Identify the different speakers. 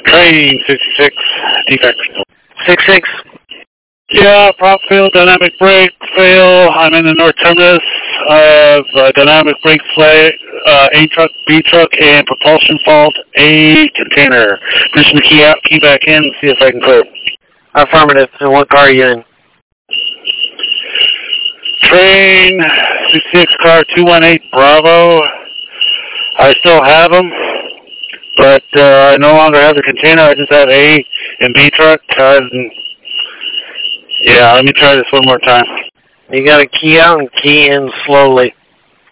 Speaker 1: Train 66, defect.
Speaker 2: 66.
Speaker 1: Yeah, prop fail, dynamic brake fail. I'm in the north terminus of dynamic brake fail, A truck, B truck, and propulsion fault, A container. Pushing the key out, key back in, see if I can clear.
Speaker 2: Affirmative. And what car are you in?
Speaker 1: Train 66, car 218, Bravo. I still have them, but I no longer have the container. I just have A and B truck. Yeah, let me try this one more time.
Speaker 2: You got to key out and key in slowly.